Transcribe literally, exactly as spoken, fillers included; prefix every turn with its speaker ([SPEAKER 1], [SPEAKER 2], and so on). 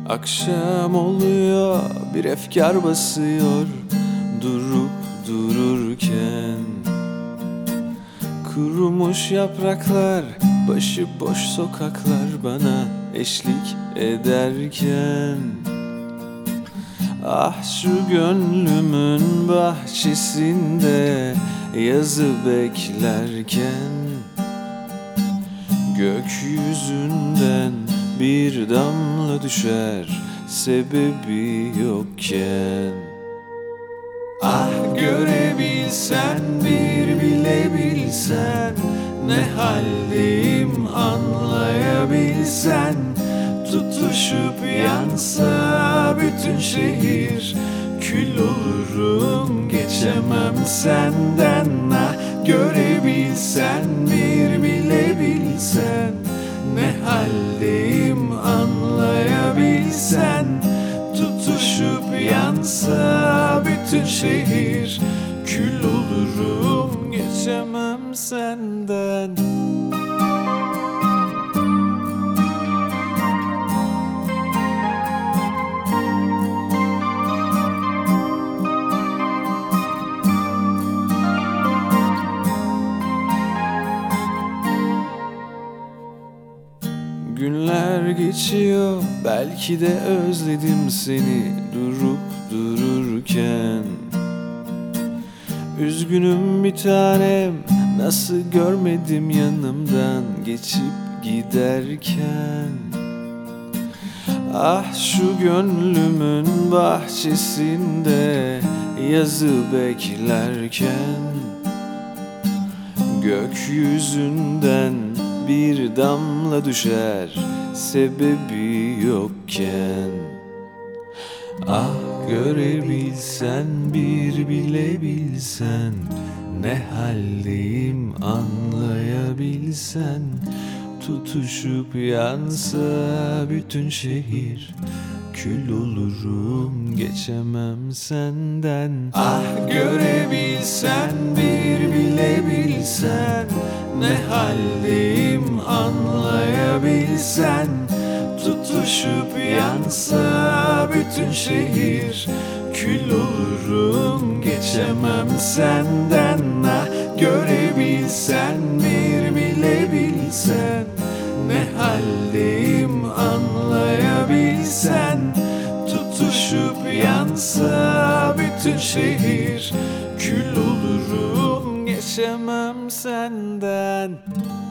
[SPEAKER 1] Akşam oluyor, bir efkar basıyor durup dururken. Kurumuş yapraklar, başıboş sokaklar bana eşlik ederken. Ah şu gönlümün bahçesinde yazı beklerken, gökyüzünden bir damla düşer sebebi yokken. Ah görebilsen, bir bilebilsen, ne haldeyim anlayabilsen. Tutuşup yansa bütün şehir, kül olurum geçemem senden. Ah görebilsen, bir bilebilsen, ne haldeyim anlayabilsen. Tutuşup yansa bütün şehir, kül olurum geçemem senden. Günler geçiyor, belki de özledim seni durup dururken. Üzgünüm bir tanem, nasıl görmedim yanımdan geçip giderken. Ah şu gönlümün bahçesinde yazı beklerken, gökyüzünden bir damla düşer sebebi yokken. Ah görebilsen, bir bilebilsen, ne haldeyim anlayabilsen. Tutuşup yansa bütün şehir, kül olurum geçemem senden. Ah görebilsen, bir bilebilsen, ne haldeyim anlayabilsen. Tutuşup yansa bütün şehir, kül olurum geçemem senden. Ah görebilsen, bir bilebilsen, ne haldeyim anlayabilsen. Tutuşup yansa bütün şehir, kül olurum geçemem senden.